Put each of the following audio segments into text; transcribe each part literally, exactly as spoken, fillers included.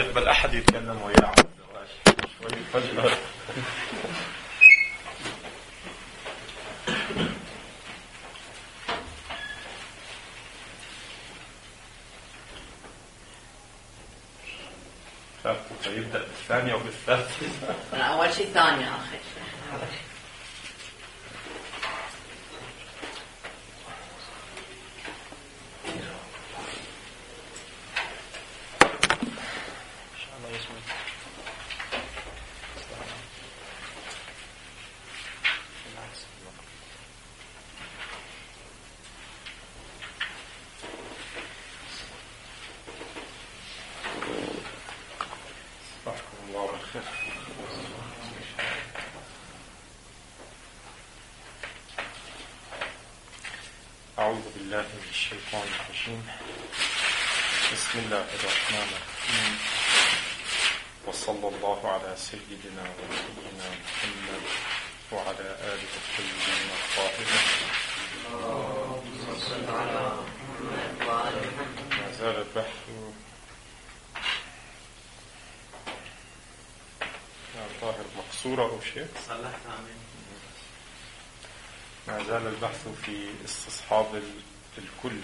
بل أحد يتكلم وياه شوي فجأة. فيبدأ بالثانية وبالثالثة. أول شيء ثانية آخر. أعوذ بالله من الشيطان الرجيم. بسم الله الرحمن الرحيم، وصلى الله على سيدنا ونبينا محمد وعلى آله الطيبين الطاهرين. ما زال البحث يا طاهر مقصورة أو شيء؟ صلحت آمين. ما زال البحث في استصحاب الكل،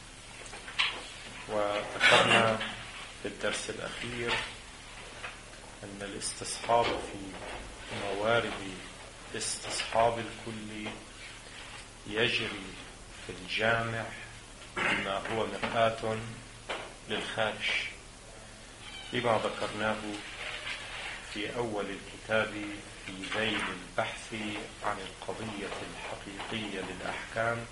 وذكرنا في الدرس الأخير أن الاستصحاب في موارد استصحاب الكل يجري في الجامع بما هو مرآة للخارج، لما ذكرناه في أول الكتاب في ذيل البحث عن القضية الحقيقية للأحكام،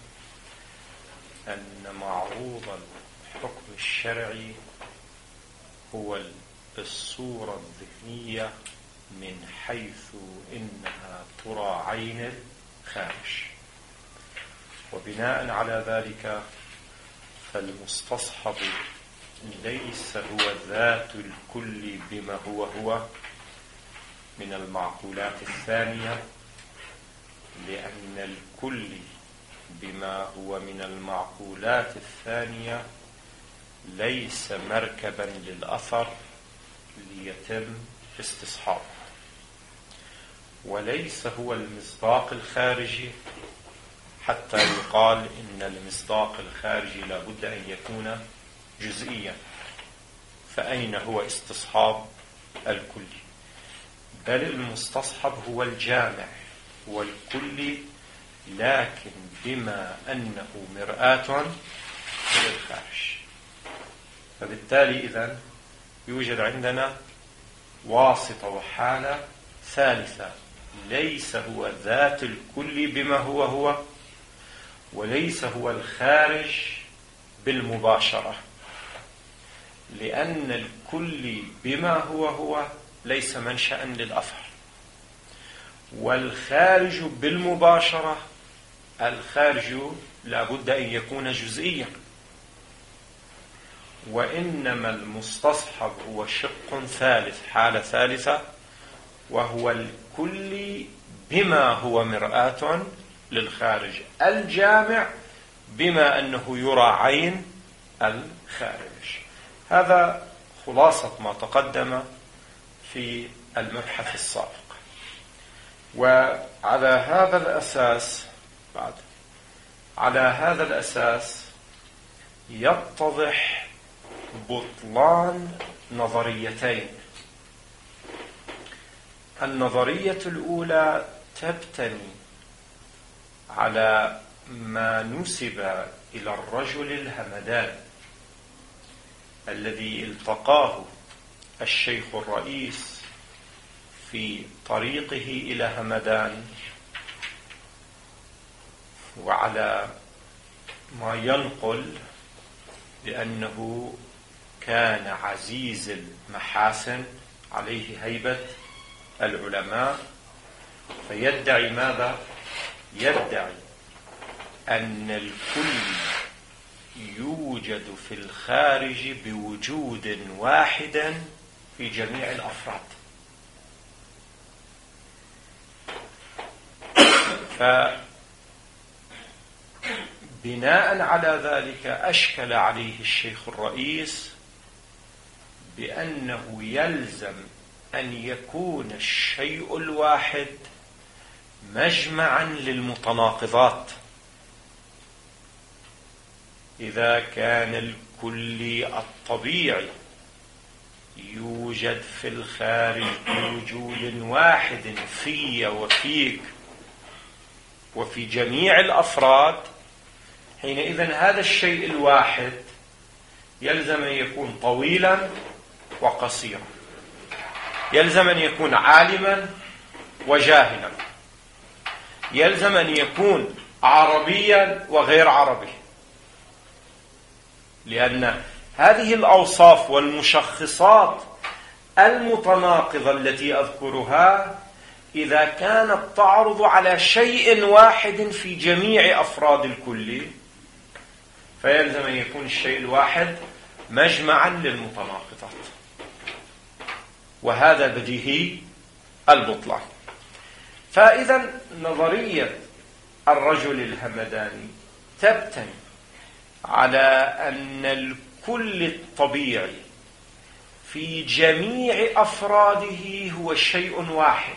أن معروض الحكم الشرعي هو الصورة الذهنية من حيث إنها ترى عين الخارج، وبناء على ذلك فالمستصحب ليس هو ذات الكل بما هو هو من المعقولات الثانية، لأن الكل بما هو من المعقولات الثانية ليس مركبا للأثر ليتم استصحابه، وليس هو المصداق الخارجي حتى يقال إن المصداق الخارجي لا بد أن يكون جزئيا، فأين هو استصحاب الكل؟ بل المستصحب هو الجامع، هو الكل، لكن بما أنه مرآة للخارج. فبالتالي إذن يوجد عندنا واسطة وحالة ثالثة، ليس هو ذات الكل بما هو هو، وليس هو الخارج بالمباشرة، لأن الكل بما هو هو ليس منشأ للأثر، والخارج بالمباشرة الخارج لا بد أن يكون جزئيا، وإنما المستصحب هو شق ثالث، حالة ثالثة، وهو الكل بما هو مرآة للخارج، الجامع بما أنه يرى عين الخارج. هذا خلاصة ما تقدم في المبحث السابق. وعلى هذا الأساس بعد على هذا الأساس يتضح بطلان نظريتين. النظرية الأولى تبتني على ما نسب إلى الرجل الهمدان الذي التقاه الشيخ الرئيس في طريقه إلى همدان، وعلى ما ينقل بأنه كان عزيز المحاسن، عليه هيبة العلماء، فيدعي ماذا؟ يدعي أن الكل يوجد في الخارج بوجود واحد في جميع الأفراد. فبناء على ذلك أشكل عليه الشيخ الرئيس بأنه يلزم أن يكون الشيء الواحد مجمعا للمتناقضات. إذا كان الكلي الطبيعي يوجد في الخارج بوجود واحد في وفيك وفي جميع الأفراد، حينئذ هذا الشيء الواحد يلزم أن يكون طويلا وقصيرا، يلزم أن يكون عالما وجاهلا، يلزم أن يكون عربيا وغير عربي، لأن هذه الأوصاف والمشخصات المتناقضة التي أذكرها إذا كانت تعرض على شيء واحد في جميع أفراد الكل فيلزم أن يكون الشيء الواحد مجمعا للمتناقضات، وهذا بديهي البطلان. فإذا نظرية الرجل الهمداني تبتني على أن الكل الطبيعي في جميع أفراده هو شيء واحد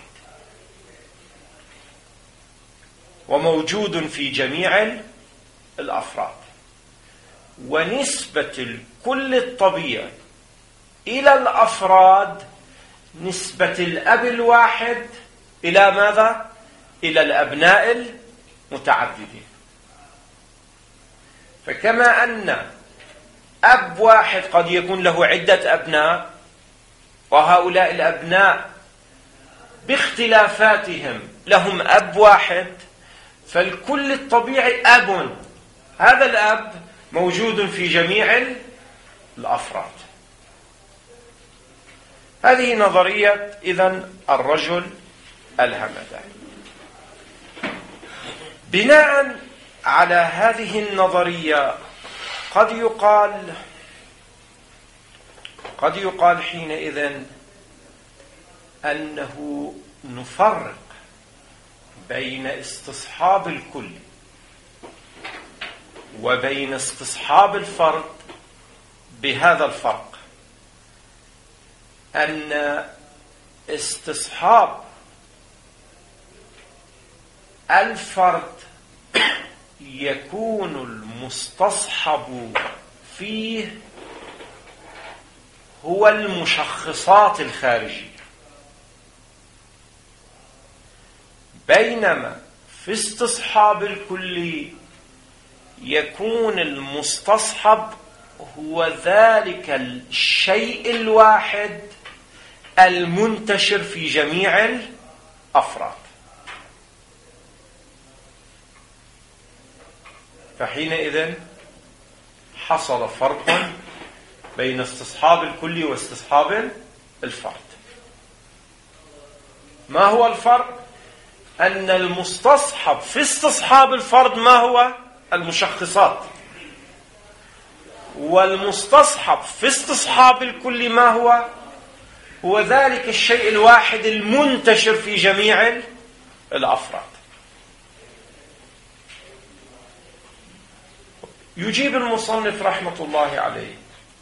وموجود في جميع الأفراد، ونسبة الكل الطبيعي إلى الأفراد نسبة الأب الواحد إلى ماذا؟ إلى الأبناء المتعددين. فكما أن أب واحد قد يكون له عدة أبناء، وهؤلاء الأبناء باختلافاتهم لهم أب واحد، فالكل الطبيعي أب، هذا الأب موجود في جميع الأفراد. هذه نظرية إذن الرجل الهمداني. بناء على هذه النظرية قد يقال قد يقال حينئذ أنه نفرق بين استصحاب الكل وبين استصحاب الفرد بهذا الفرق، أن استصحاب الفرد يكون المستصحب فيه هو المشخصات الخارجية، بينما في استصحاب الكل يكون المستصحب هو ذلك الشيء الواحد المنتشر في جميع الأفراد. فحينئذ حصل فرق بين استصحاب الكل واستصحاب الفرد. ما هو الفرق؟ أن المستصحب في استصحاب الفرد ما هو؟ المشخصات، والمستصحب في استصحاب الكل ما هو؟ هو ذلك الشيء الواحد المنتشر في جميع الأفراد. يجيب المصنف رحمة الله عليه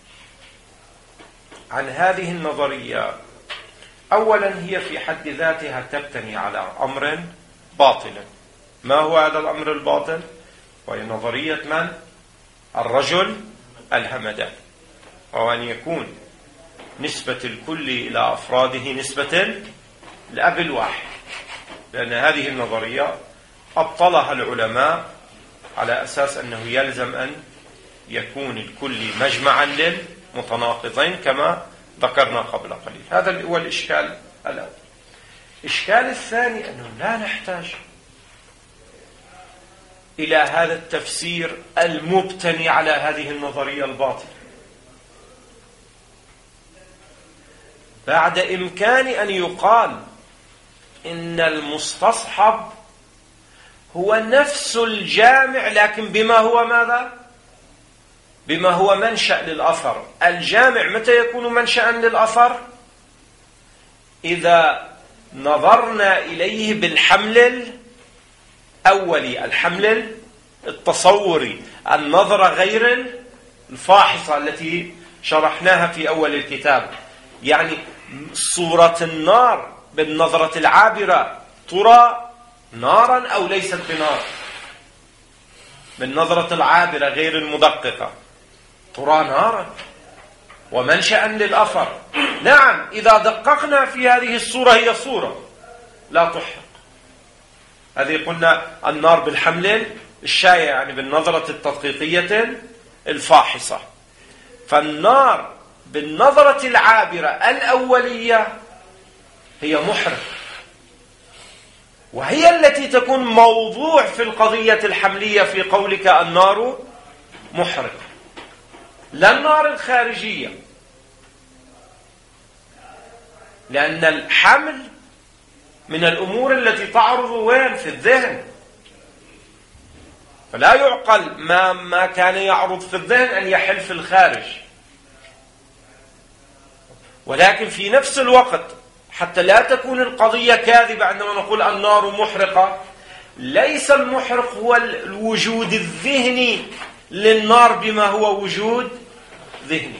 عن هذه النظرية. أولا هي في حد ذاتها تبتني على أمر باطل. ما هو هذا الأمر الباطل؟ وهي نظرية من؟ الرجل الهمداني، وهو أن يكون نسبة الكل إلى أفراده نسبة الأب الواحد، لأن هذه النظرية أبطلها العلماء على أساس أنه يلزم أن يكون الكل مجمعا للمتناقضين كما ذكرنا قبل قليل. هذا هو الإشكال الأول. الإشكال الثاني أنه لا نحتاج إلى هذا التفسير المبتني على هذه النظرية الباطلة، بعد إمكان أن يقال إن المستصحب هو نفس الجامع لكن بما هو ماذا؟ بما هو منشأ للأثر. الجامع متى يكون منشأ للأثر؟ إذا نظرنا إليه بالحمل الأولي، الحمل التصوري، النظرة غير الفاحصة التي شرحناها في أول الكتاب. يعني صورة النار بالنظرة العابرة ترى نارا أو ليست بنار؟ بالنظرة العابرة غير المدققة ترى نارا ومنشأ للأثر. نعم، إذا دققنا في هذه الصورة هي صورة لا تحرق. هذه قلنا النار بالحمل الشايع، يعني بالنظرة التدقيقية الفاحصة. فالنار بالنظرة العابرة الأولية هي محرق، وهي التي تكون موضوع في القضية الحملية في قولك النار محرق، لا النار الخارجية، لأن الحمل من الأمور التي تعرض وين؟ في الذهن. فلا يعقل ما, ما كان يعرض في الذهن أن يحل في الخارج. ولكن في نفس الوقت حتى لا تكون القضية كاذبة عندما نقول النار محرقة، ليس المحرق هو الوجود الذهني للنار بما هو وجود ذهني،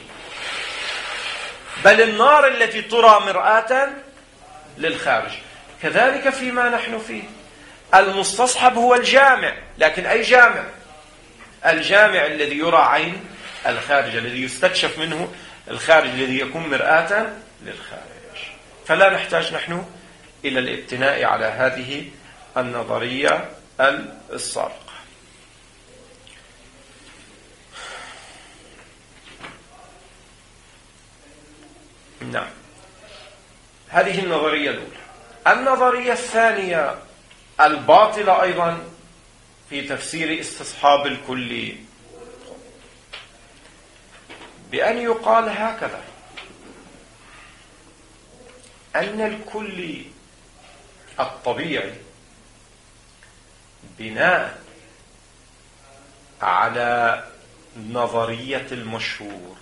بل النار التي ترى مرآة للخارج. كذلك فيما نحن فيه المستصحب هو الجامع، لكن أي جامع؟ الجامع الذي يرى عين الخارج، الذي يستكشف منه الخارج، الذي يكون مرآة للخارج. فلا نحتاج نحن إلى الابتناء على هذه النظرية السابقة. نعم، هذه النظرية الأولى. النظرية الثانية الباطلة أيضا في تفسير استصحاب الكلي، بأن يقال هكذا: أن الكلي الطبيعي بناء على نظرية المشهور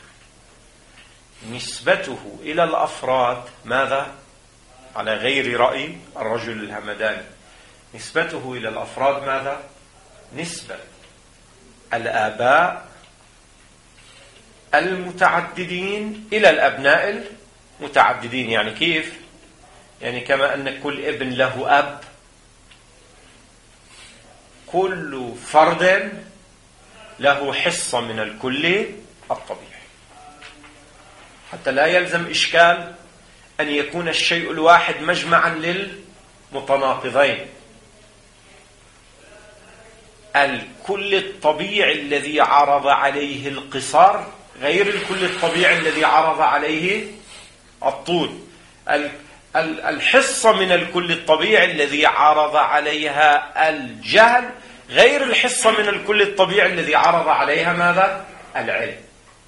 نسبته إلى الأفراد ماذا؟ على غير رأي الرجل الهمداني، نسبته إلى الأفراد ماذا؟ نسبة الآباء المتعددين إلى الأبناء المتعددين. يعني كيف؟ يعني كما أن كل ابن له أب، كل فرد له حصة من الكل الطبيعي، حتى لا يلزم إشكال أن يكون الشيء الواحد مجمعا للمتناقضين. الكل الطبيعي الذي عرض عليه القصر غير الكل الطبيعي الذي عرض عليه الطول. الحصة من الكل الطبيعي الذي عرض عليها الجهل غير الحصة من الكل الطبيعي الذي عرض عليها ماذا؟ العلم.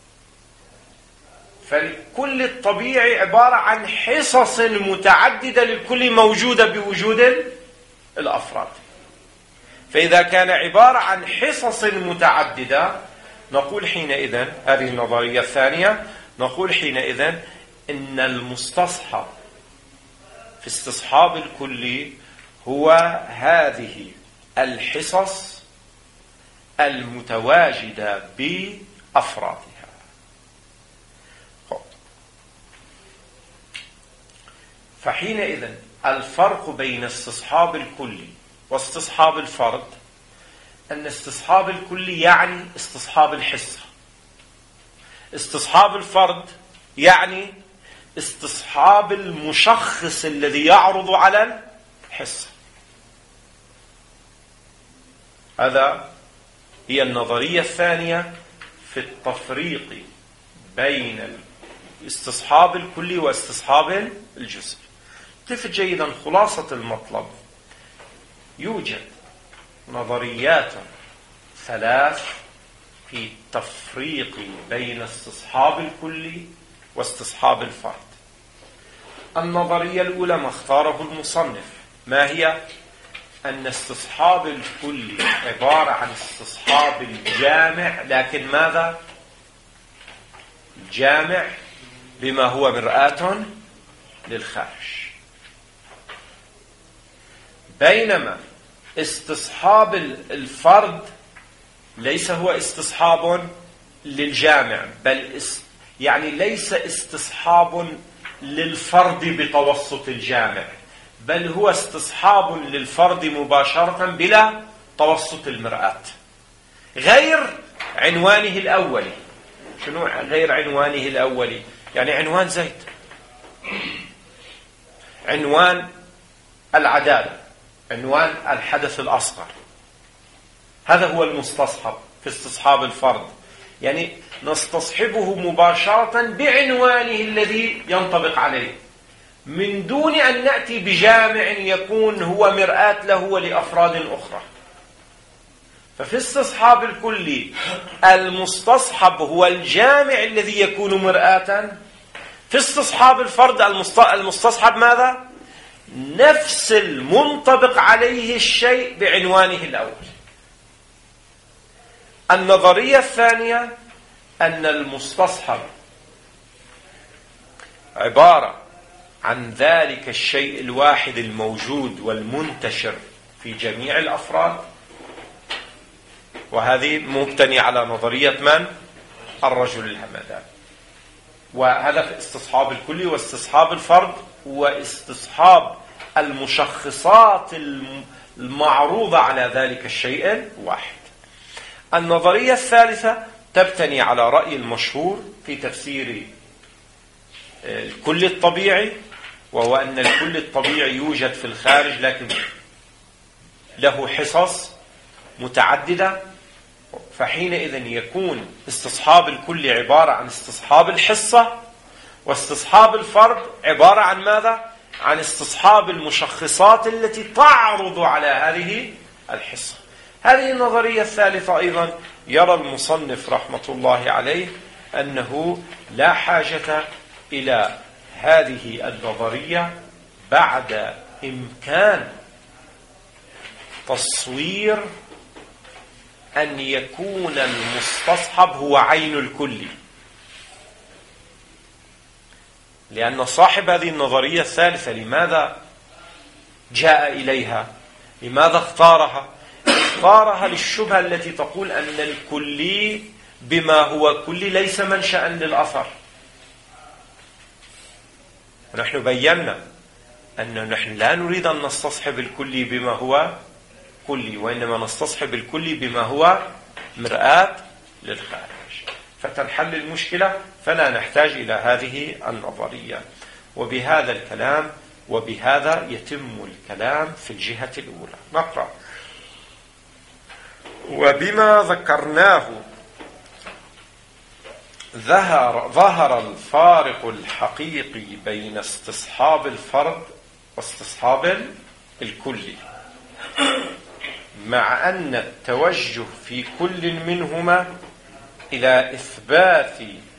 فالكل الطبيعي عبارة عن حصص متعددة للكل موجودة بوجود الأفراد. فإذا كان عبارة عن حصص متعددة نقول حينئذ، هذه النظرية الثانية، نقول حينئذ إن المستصحب في استصحاب الكلي هو هذه الحصص المتواجدة بأفرادها. فحينئذ الفرق بين استصحاب الكلي واستصحاب الفرد أن استصحاب الكلي يعني استصحاب الحصة، استصحاب الفرد يعني استصحاب المشخص الذي يعرض على الحصة. هذا هي النظرية الثانية في التفريق بين استصحاب الكلي واستصحاب الجزء. التفت جيدا، خلاصة المطلب: يوجد نظريات ثلاث في التفريق بين استصحاب الكلي واستصحاب الفرد. النظرية الأولى ما اختاره المصنف، ما هي؟ أن استصحاب الكلي عبارة عن استصحاب الجامع، لكن ماذا؟ الجامع بما هو مرآة للخارج. بينما استصحاب الفرد ليس هو استصحاب للجامع، بل يعني ليس استصحاب للفرد بتوسط الجامع، بل هو استصحاب للفرد مباشرة بلا توسط المرآة، غير عنوانه الأولي. شنو غير عنوانه الأولي؟ يعني عنوان زيد، عنوان العدالة، عنوان الحدث الأصغر، هذا هو المستصحب في استصحاب الفرد. يعني نستصحبه مباشرة بعنوانه الذي ينطبق عليه، من دون أن نأتي بجامع يكون هو مرآة له ولأفراد أخرى. ففي استصحاب الكلي المستصحب هو الجامع الذي يكون مرآة. في استصحاب الفرد المستصحب ماذا؟ نفس المنطبق عليه الشيء بعنوانه الأول. النظرية الثانية أن المستصحب عبارة عن ذلك الشيء الواحد الموجود والمنتشر في جميع الأفراد، وهذه مبتنية على نظرية من؟ الرجل الهمداني. وهذا في استصحاب الكلي واستصحاب الفرد واستصحاب المشخصات المعروضة على ذلك الشيء الواحد. النظرية الثالثة تبتني على رأي المشهور في تفسير الكل الطبيعي، وهو أن الكل الطبيعي يوجد في الخارج لكن له حصص متعددة، فحينئذ يكون استصحاب الكل عبارة عن استصحاب الحصة، واستصحاب الفرد عبارة عن ماذا؟ عن استصحاب المشخصات التي تعرض على هذه الحصة. هذه النظرية الثالثة أيضا يرى المصنف رحمة الله عليه أنه لا حاجة إلى هذه النظرية بعد إمكان تصوير أن يكون المستصحب هو عين الكل، لأن صاحب هذه النظرية الثالثة لماذا جاء إليها؟ لماذا اختارها؟ اختارها للشبهة التي تقول أن الكلي بما هو كلي ليس منشأ للأثر. ونحن بينا أن نحن لا نريد أن نستصحب الكلي بما هو كلي، وإنما نستصحب الكلي بما هو مرآة للخارج، فتنحل المشكلة، فلا نحتاج إلى هذه النظرية. وبهذا الكلام وبهذا يتم الكلام في الجهة الأولى. نقرأ: وبما ذكرناه ظهر, ظهر الفارق الحقيقي بين استصحاب الفرد واستصحاب الكلي، مع أن التوجه في كل منهما إلى إثبات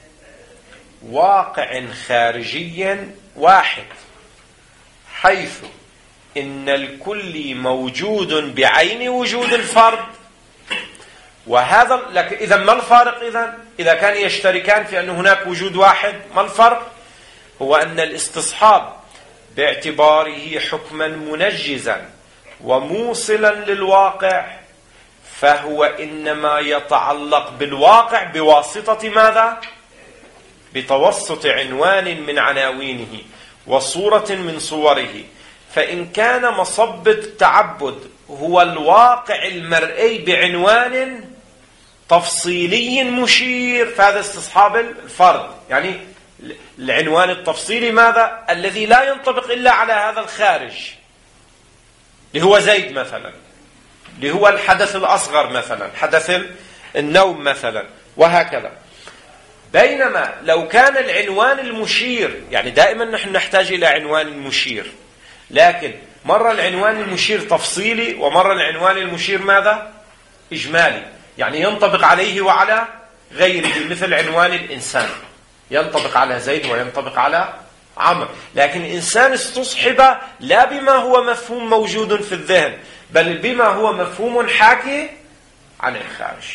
واقع خارجي واحد، حيث إن الكل موجود بعين وجود الفرد. وهذا لك إذا ما الفارق؟ إذا إذا كان يشتركان في أن هناك وجود واحد، ما الفرق؟ هو أن الاستصحاب باعتباره حكما منجزا وموصلا للواقع، فهو إنما يتعلق بالواقع بواسطة ماذا؟ بتوسط عنوان من عناوينه وصورة من صوره. فإن كان مصب التعبد هو الواقع المرئي بعنوان تفصيلي مشير، فهذا استصحاب الفرد. يعني العنوان التفصيلي ماذا؟ الذي لا ينطبق إلا على هذا الخارج، اللي هو زيد مثلا، اللي هو الحدث الأصغر مثلا، حدث النوم مثلا، وهكذا. بينما لو كان العنوان المشير، يعني دائما نحن نحتاج إلى عنوان مشير، لكن مرة العنوان المشير تفصيلي ومرة العنوان المشير ماذا؟ إجمالي، يعني ينطبق عليه وعلى غيره، مثل عنوان الإنسان ينطبق على زيد وينطبق على عمرو. لكن الإنسان استصحب لا بما هو مفهوم موجود في الذهن، بل بما هو مفهوم حاكي عن الخارج.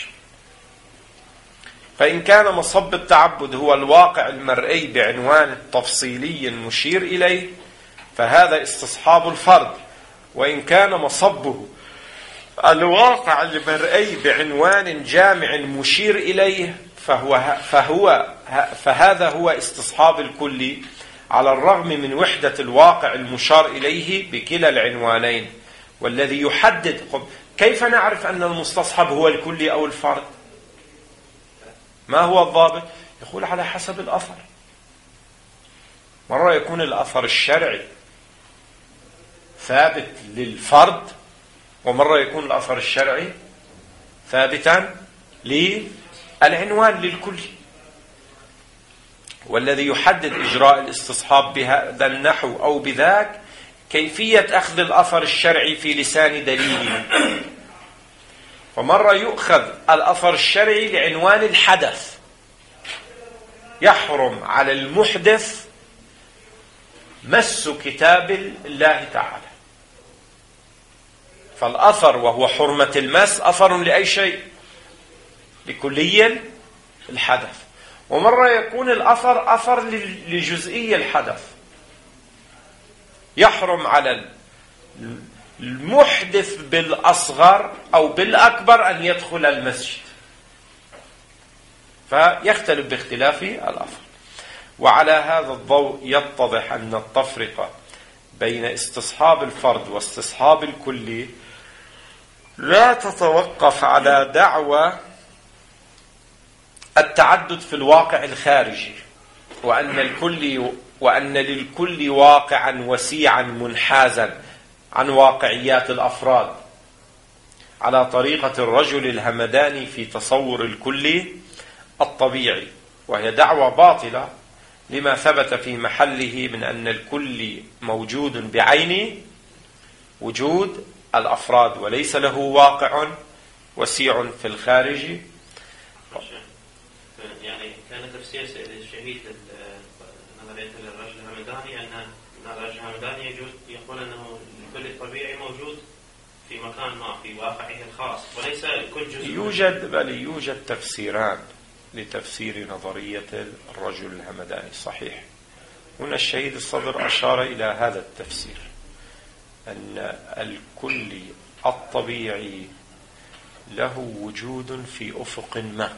فإن كان مصب التعبد هو الواقع المرئي بعنوان التفصيلي المشير إليه، فهذا استصحاب الفرد. وإن كان مصبه الواقع المرئي بعنوان جامع مشير إليه، فهو, فهو فهذا هو استصحاب الكلي على الرغم من وحدة الواقع المشار إليه بكلا العنوانين، والذي يحدد. كيف نعرف أن المستصحب هو الكلي أو الفرد؟ ما هو الضابط؟ يقول على حسب الأثر. مرة يكون الأثر الشرعي ثابت للفرد، ومرة يكون الأثر الشرعي ثابتا للعنوان للكلي. والذي يحدد إجراء الاستصحاب بهذا النحو أو بذاك كيفية أخذ الأثر الشرعي في لسان دليله. فمرة يؤخذ الأثر الشرعي لعنوان الحدث، يحرم على المحدث مس كتاب الله تعالى، فالأثر وهو حرمة المس أثر لأي شيء؟ لكلي الحدث. ومرة يكون الأثر أثر لجزئي الحدث، يحرم على المحدث بالأصغر أو بالأكبر أن يدخل المسجد، فيختلف باختلاف الأثر. وعلى هذا الضوء يتضح أن التفرقة بين استصحاب الفرد واستصحاب الكلي لا تتوقف على دعوى التعدد في الواقع الخارجي، وأن الكل وأن للكل واقعا وسيعا منحازا عن واقعيات الأفراد، على طريقة الرجل الهمداني في تصور الكل الطبيعي، وهي دعوة باطلة لما ثبت في محله من أن الكل موجود بعين وجود الأفراد، وليس له واقع وسيع في الخارج. يعني كان تفسير الشهيد نظرية الرجل الهمداني أن الرجل الهمداني يجوز يقول أنه الكل الطبيعي موجود في مكان ما في واقعه الخاص وليس كل جزء. يوجد بل يوجد تفسيران لتفسير نظرية الرجل الهمداني صحيح. هنا الشهيد الصدر أشار إلى هذا التفسير، أن الكل الطبيعي له وجود في أفق ما،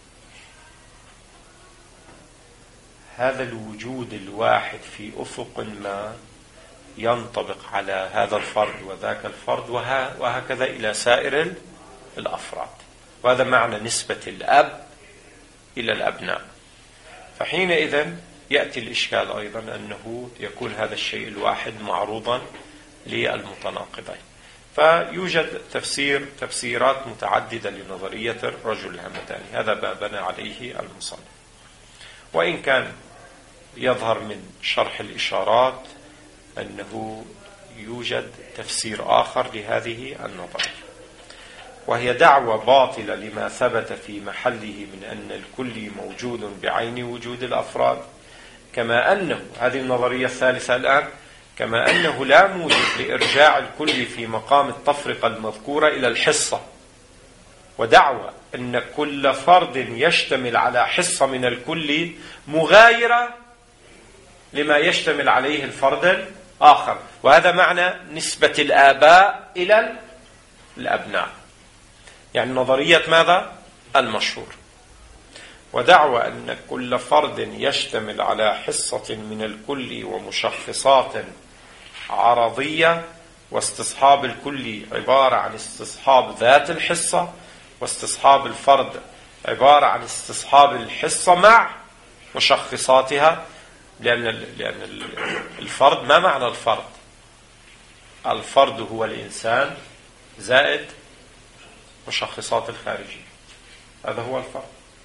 هذا الوجود الواحد في أفق ما ينطبق على هذا الفرد وذاك الفرد وهكذا إلى سائر الأفراد. وهذا معنى نسبة الأب إلى الأبناء. فحينئذ يأتي الإشكال أيضا أنه يكون هذا الشيء الواحد معروضا للمتناقضين. فيوجد تفسير تفسيرات متعددة لنظرية الرجل الهمداني، هذا ما بنى عليه المصنف. وإن كان يظهر من شرح الإشارات أنه يوجد تفسير آخر لهذه النظرية، وهي دعوة باطلة لما ثبت في محله من أن الكل موجود بعين وجود الأفراد، كما أنه هذه النظرية الثالثة الآن كما أنه لا موجب لإرجاع الكل في مقام التفرقة المذكورة إلى الحصة، ودعوة أن كل فرد يشتمل على حصة من الكل مغايرة لما يشتمل عليه الفرد الآخر. وهذا معنى نسبة الآباء إلى الأبناء، يعني نظرية ماذا؟ المشهور. ودعوة أن كل فرد يشتمل على حصة من الكل ومشخصات عرضية، واستصحاب الكل عبارة عن استصحاب ذات الحصة، واستصحاب الفرد عبارة عن استصحاب الحصة مع مشخصاتها. لأن لأن الفرد، ما معنى الفرد؟ الفرد هو الإنسان زائد مشخصات الخارجية، هذا هو الفرد.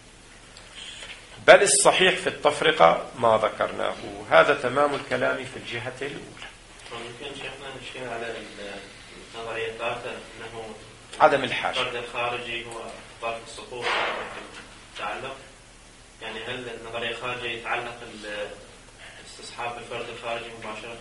بل الصحيح في التفرقة ما ذكرناه، هذا تمام الكلام في الجهة الأولى. ممكن شيخنا نشير على النظرية الثالثة أنه عدم الحاجة، الفرد الخارجي هو طرف السقوط تعلق، يعني هل النظرية الخارجية يتعلق استصحاب الفرد الخارجي مباشرة؟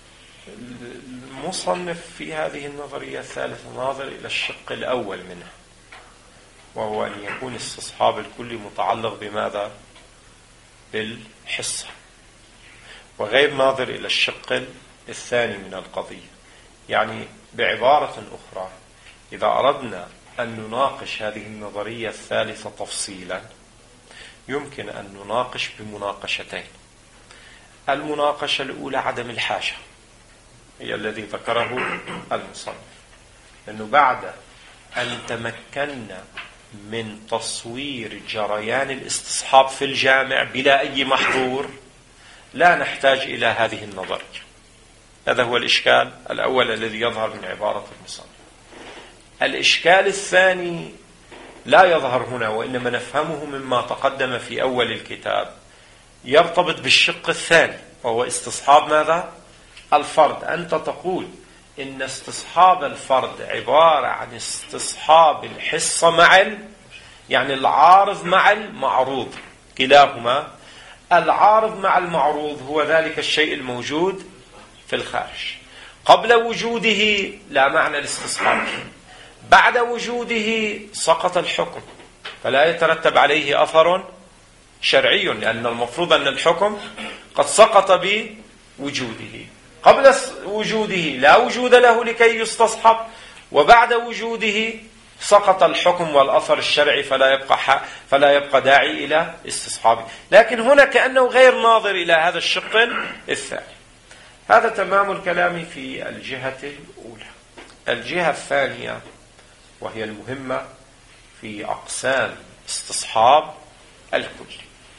المصنف في هذه النظرية الثالثة ناظر إلى الشق الأول منها، وهو أن يكون استصحاب الكل متعلق بماذا؟ بالحصة، وغير ناظر إلى الشق الثاني من القضية. يعني بعبارة أخرى، إذا أردنا أن نناقش هذه النظرية الثالثة تفصيلا يمكن أن نناقش بمناقشتين. المناقشة الأولى عدم الحاجة، هي الذي ذكره المصنف، لأنه بعد أن تمكنا من تصوير جريان الاستصحاب في الجامع بلا أي محظور لا نحتاج إلى هذه النظرية. هذا هو الإشكال الأول الذي يظهر من عبارة المصنف. الإشكال الثاني لا يظهر هنا، وإنما نفهمه مما تقدم في أول الكتاب، يرتبط بالشق الثاني، وهو استصحاب ماذا؟ الفرد. أنت تقول إن استصحاب الفرد عبارة عن استصحاب الحصة مع ال... يعني العارض مع المعروض، كلاهما. العارض مع المعروض هو ذلك الشيء الموجود في الخارج. قبل وجوده لا معنى الاستصحاب، بعد وجوده سقط الحكم، فلا يترتب عليه أثر شرعي، لأن المفروض أن الحكم قد سقط بوجوده. قبل وجوده لا وجود له لكي يستصحب، وبعد وجوده سقط الحكم والأثر الشرعي، فلا يبقى فلا يبقى داعي إلى استصحابه. لكن هنا كأنه غير ناظر إلى هذا الشق الثاني. هذا تمام الكلام في الجهة الأولى. الجهة الثانية وهي المهمة في أقسام استصحاب الكل.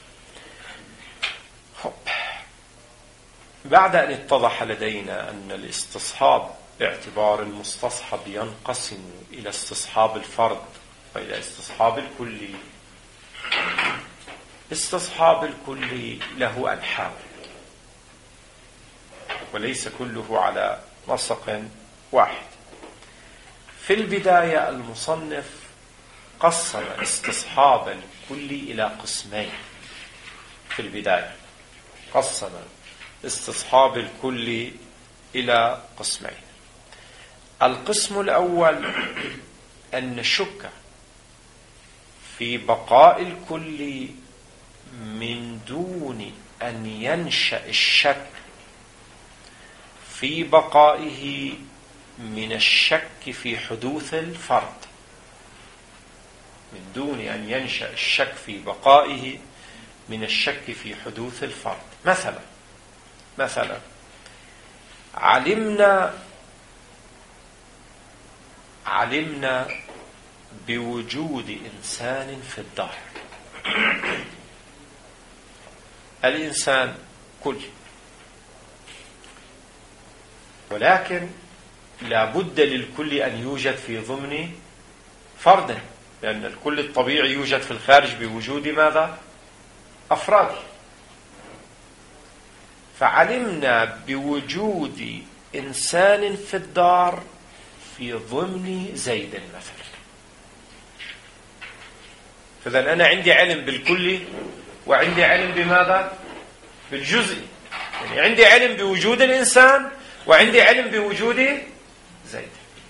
بعد أن اتضح لدينا أن الاستصحاب باعتبار المستصحب ينقسم إلى استصحاب الفرد وإلى استصحاب الكلي، استصحاب الكلي له أنحاء وليس كله على نسق واحد. في البداية المصنف قسم استصحاب الكلي إلى قسمين. في البداية قسم استصحاب الكلي إلى قسمين. القسم الأول أن نشك في بقاء الكل من دون أن ينشأ الشك في بقائه من الشك في حدوث الفرد، من دون أن ينشأ الشك في بقائه من الشك في حدوث الفرد. مثلا مثلا علمنا علمنا بوجود إنسان في الدار. الإنسان كل، ولكن لا بد للكل أن يوجد في ضمن فرد، لأن الكل الطبيعي يوجد في الخارج بوجود ماذا؟ أفراد. فعلمنا بوجود إنسان في الدار في ضمن زيد مثلا. فإذا أنا عندي علم بالكل وعندي علم بماذا؟ بالجزء. يعني عندي علم بوجود الإنسان وعندي علم بوجود زيد.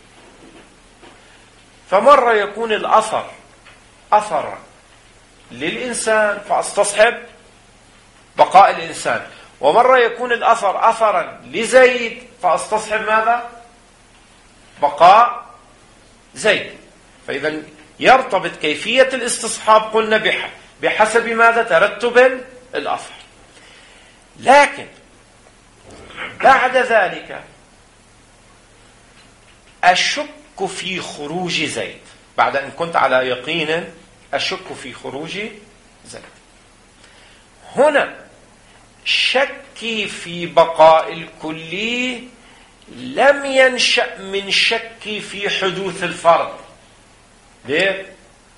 فمرة يكون الأثر أثرا للإنسان فأستصحب بقاء الإنسان، ومرة يكون الأثر أثرا لزيد فأستصحب ماذا؟ بقاء زيد. فإذا يرتبط كيفية الاستصحاب قلنا بحسب ماذا؟ ترتب الأثر. لكن بعد ذلك أشك في خروج زيد، بعد أن كنت على يقين أشك في خروج زيد. هنا شكي في بقاء الكلي لم ينشأ من شكي في حدوث الفرد. ليه؟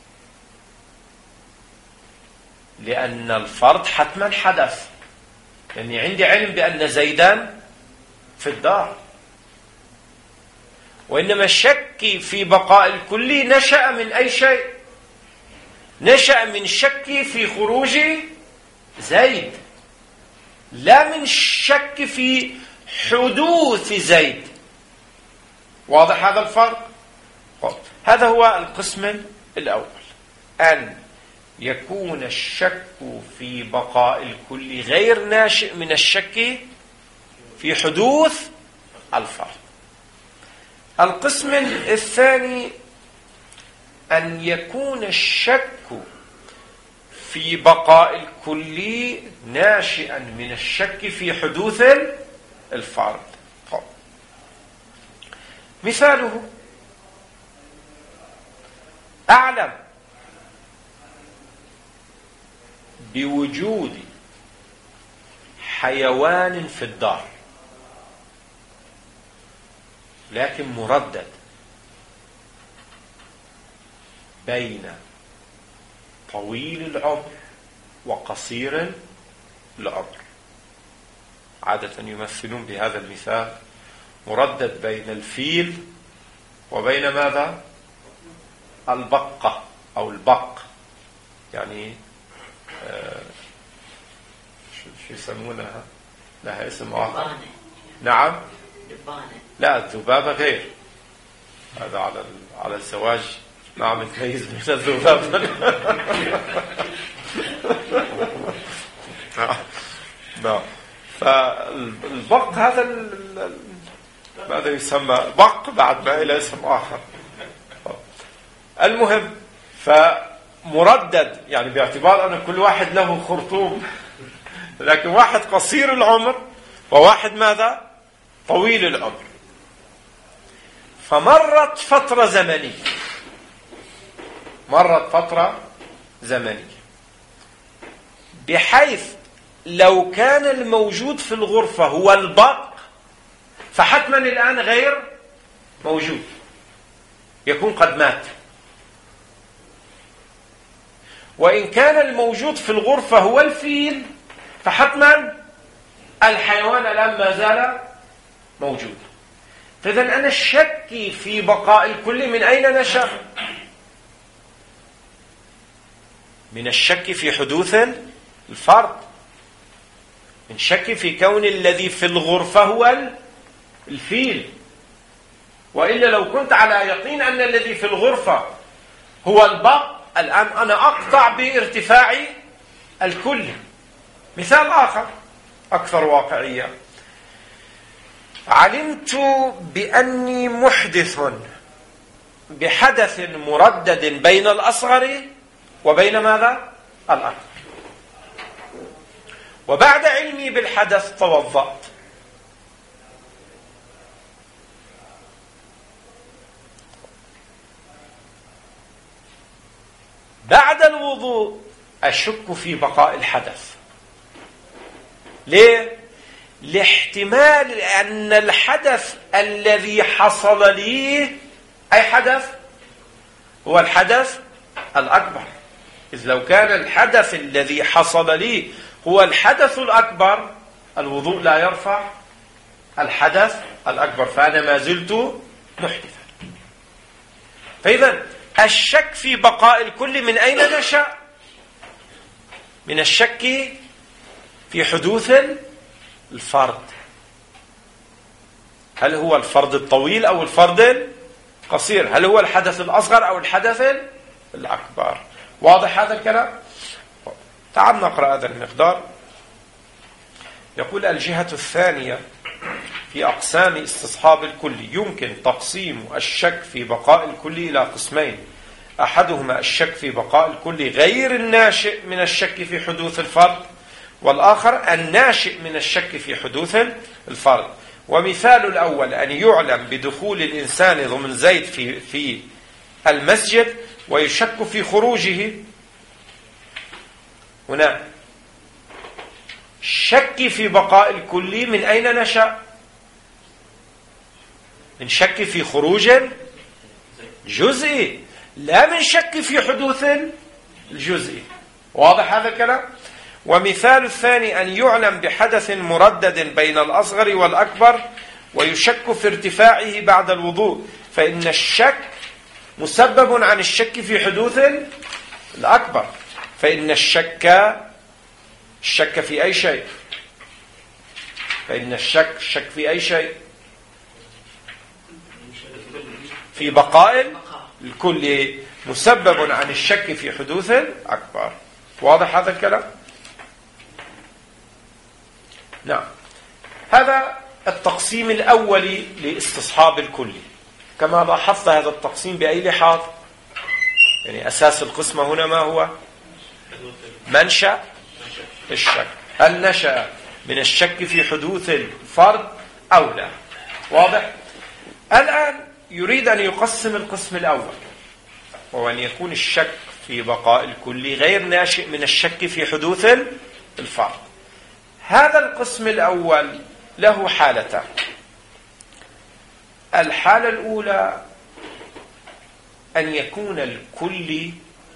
لأن الفرد حتما حدث، لأني عندي علم بأن زيدان في الدار. وإنما شكي في بقاء الكلي نشأ من أي شيء؟ نشأ من شكي في خروج زيد، لا من شك في حدوث زيد. واضح هذا الفرق؟ هذا هو القسم الأول، أن يكون الشك في بقاء الكل غير ناشئ من الشك في حدوث الفرد. القسم الثاني أن يكون الشك في بقاء الكلي ناشئا من الشك في حدوث الفرد. مثاله: أعلم بوجود حيوان في الدار لكن مردد بين طويل العمر وقصير العمر. عادة يمثلون بهذا المثال مردد بين الفيل وبين ماذا؟ البقة أو البق، يعني آه شو يسمونها؟ لها اسم آخر. نعم. دبانة. لا، الذبابة غير، هذا على على الزواج ما عم تميز من الذبابة. نعم. فالبق هذا ماذا يسمى؟ بق بعد ما إلى اسم آخر. المهم، فمردد يعني باعتبار أن كل واحد له خرطوم، لكن واحد قصير العمر وواحد ماذا؟ طويل العمر. فمرت فترة زمنية مرت فترة زمنية بحيث لو كان الموجود في الغرفة هو البق فحتما الآن غير موجود، يكون قد مات. وإن كان الموجود في الغرفة هو الفيل فحتما الحيوان الآن ما زال موجود. فإذا أنا الشك في بقاء الكل من أين نشأ؟ من الشك في حدوث الفرد، من شك في كون الذي في الغرفة هو الفيل. وإلا لو كنت على يقين أن الذي في الغرفة هو البق، الآن أنا أقطع بارتفاع الكل. مثال آخر أكثر واقعية: علمت بأني محدث بحدث مردد بين الأصغر وبين ماذا؟ الأكبر، وبعد علمي بالحدث توضأت. بعد الوضوء أشك في بقاء الحدث. ليه؟ لاحتمال أن الحدث الذي حصل لي أي حدث هو الحدث الأكبر. إذ لو كان الحدث الذي حصل لي هو الحدث الأكبر الوضوء لا يرفع الحدث الأكبر، فأنا ما زلت محدثا. فإذا الشك في بقاء الكل من أين نشأ؟ من الشك في حدوث الفرد. هل هو الفرد الطويل أو الفرد القصير؟ هل هو الحدث الأصغر أو الحدث الأكبر؟ واضح هذا الكلام؟ تعال نقرأ هذا المقدار. يقول: الجهة الثانية في أقسام استصحاب الكل يمكن تقسيم الشك في بقاء الكل إلى قسمين: أحدهما الشك في بقاء الكل غير الناشئ من الشك في حدوث الفرد، والآخر الناشئ من الشك في حدوث الفرد. ومثال الأول أن يعلم بدخول الإنسان ضمن زيد في في المسجد ويشك في خروجه. هنا شك في بقاء الكل من أين نشأ؟ من شك في خروج جزئي، لا من شك في حدوث الجزئي. واضح هذا الكلام؟ ومثال الثاني أن يعلم بحدث مردد بين الأصغر والأكبر ويشك في ارتفاعه بعد الوضوء، فإن الشك مسبب عن الشك في حدوث الأكبر. فإن الشك الشك في أي شيء فإن الشك الشك في أي شيء في بقاء الكل مسبب عن الشك في حدوث الأكبر. واضح هذا الكلام؟ نعم. هذا التقسيم الأولي لاستصحاب الكل. كما لاحظت هذا التقسيم بأي لحاظ؟ يعني أساس القسمة هنا ما هو؟ منشأ الشك. هل نشأ من الشك في حدوث الفرد أو لا؟ واضح؟ الآن يريد أن يقسم القسم الأول، وهو أن يكون الشك في بقاء الكل غير ناشئ من الشك في حدوث الفرد. هذا القسم الأول له حالتان. الحالة الأولى أن يكون الكل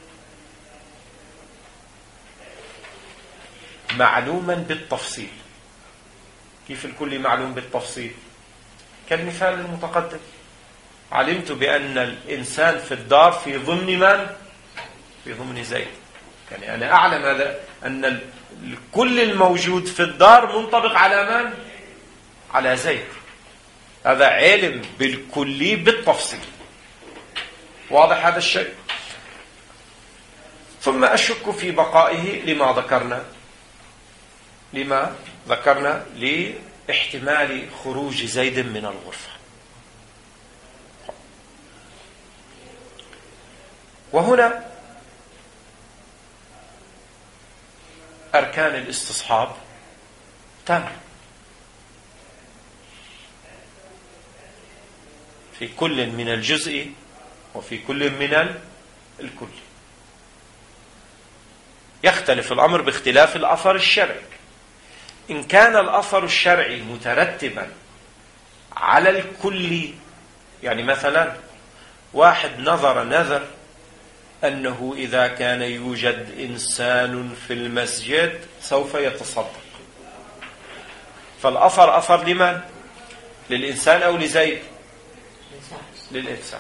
معلوما بالتفصيل. كيف الكل معلوم بالتفصيل؟ كالمثال المتقدم، علمت بأن الإنسان في الدار في ضمن من؟ في ضمن زيد. يعني أنا أعلم هذا أن الكل الموجود في الدار منطبق على من؟ على زيد. هذا علم بالكلي بالتفصيل. واضح هذا الشيء؟ ثم أشك في بقائه لما ذكرنا لما ذكرنا لاحتمال خروج زيد من الغرفة. وهنا أركان الاستصحاب تامة في كل من الجزء وفي كل من الكل. يختلف الأمر باختلاف الأثر الشرعي. إن كان الأثر الشرعي مترتبا على الكل، يعني مثلا واحد نظر نذر أنه إذا كان يوجد إنسان في المسجد سوف يتصدق، فالأثر أثر لمن؟ للإنسان أو لزيد؟ للإنسان.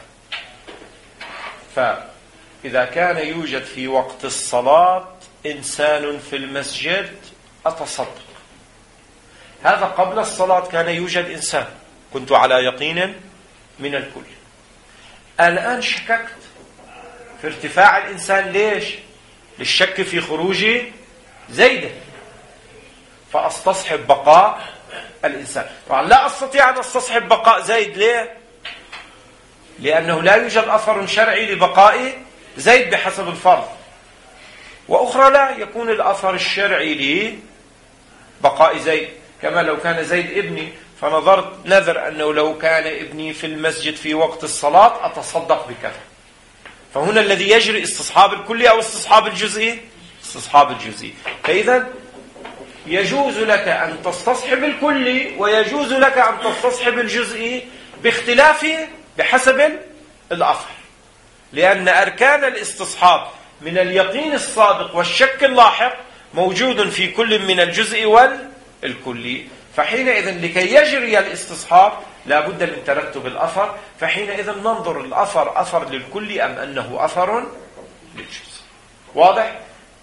فإذا كان يوجد في وقت الصلاة إنسان في المسجد أتصدق. هذا قبل الصلاة كان يوجد إنسان، كنت على يقين من الكل. الآن شككت في ارتفاع الإنسان. ليش؟ للشك في خروج زيد، فأستصحب بقاء الإنسان. طبعا لا أستطيع أن أستصحب بقاء زيد. ليه؟ لأنه لا يوجد أثر شرعي لبقاء زيد بحسب الفرض. وأخرى لا يكون الأثر الشرعي لبقاء زيد، كما لو كان زيد ابني فنظرت نذر أنه لو كان ابني في المسجد في وقت الصلاة أتصدق بكذا. فهنا الذي يجري استصحاب الكلي أو استصحاب الجزئي؟ استصحاب الجزئي. فإذا يجوز لك أن تستصحب الكلي ويجوز لك أن تستصحب الجزئي باختلاف بحسب الأثر، لأن أركان الاستصحاب من اليقين الصادق والشك اللاحق موجود في كل من الجزء والكلي. فحينئذ لكي يجري الاستصحاب لا بد من ترتب الأثر، فحينئذ ننظر الأثر أثر للكل أم أنه أثر للجزء. واضح؟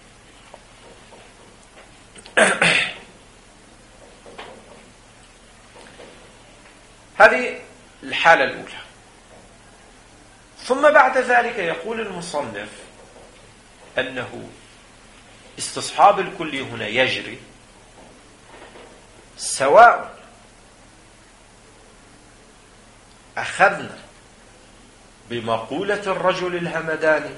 هذه الحالة الأولى. ثم بعد ذلك يقول المصنف أنه استصحاب الكل هنا يجري سواء أخذنا بمقولة الرجل الهمداني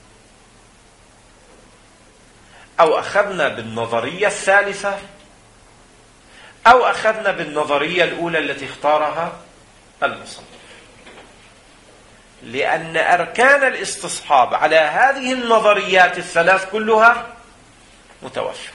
أو أخذنا بالنظرية الثالثة أو أخذنا بالنظرية الأولى التي اختارها المصنف. لأن أركان الاستصحاب على هذه النظريات الثلاث كلها متوفرة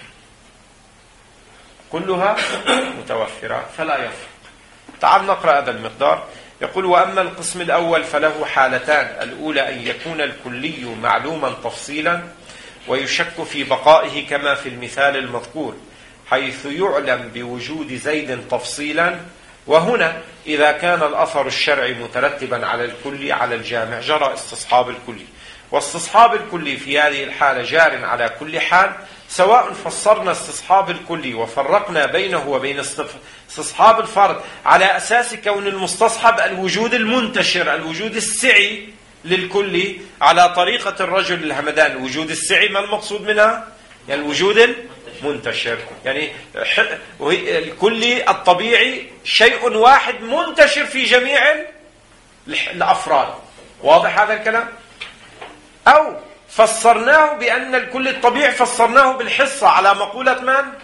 كلها متوفرة فلا يفرق. تعال نقرأ هذا المقدار. يقول: وأما القسم الأول فله حالتان. الأولى أن يكون الكلي معلوما تفصيلا ويشك في بقائه كما في المثال المذكور، حيث يعلم بوجود زيد تفصيلا. وهنا إذا كان الأثر الشرعي مترتبا على الكل على الجامع جرى استصحاب الكلي. واستصحاب الكلي في هذه الحالة جار على كل حال، سواء فسرنا استصحاب الكلي وفرقنا بينه وبين استصحاب الفرد على أساس كون المستصحب الوجود المنتشر، الوجود السعي للكلي على طريقة الرجل الهمدان. الوجود السعي ما المقصود منها؟ يعني الوجود المنتشر، يعني الكلي الطبيعي شيء واحد منتشر في جميع الأفراد. واضح هذا الكلام؟ أو فسرناه بأن الكل الطبيعي فسرناه بالحصة على مقولة من؟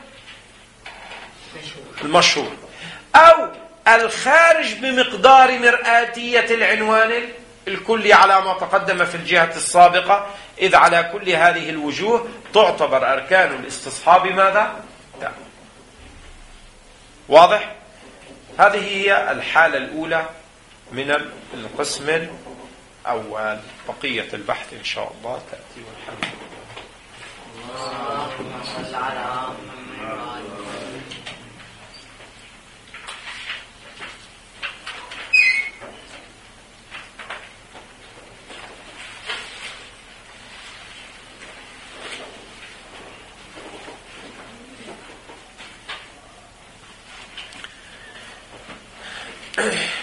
المشهور. أو الخارج بمقدار مرآتية العنوان الكلي على ما تقدم في الجهة السابقة، إذ على كل هذه الوجوه تعتبر أركان الاستصحاب ماذا؟ لا. واضح؟ هذه هي الحالة الأولى من القسم الأول. بقية البحث إن شاء الله تأتي والحمد لله. اللهم صل على محمد. Ugh.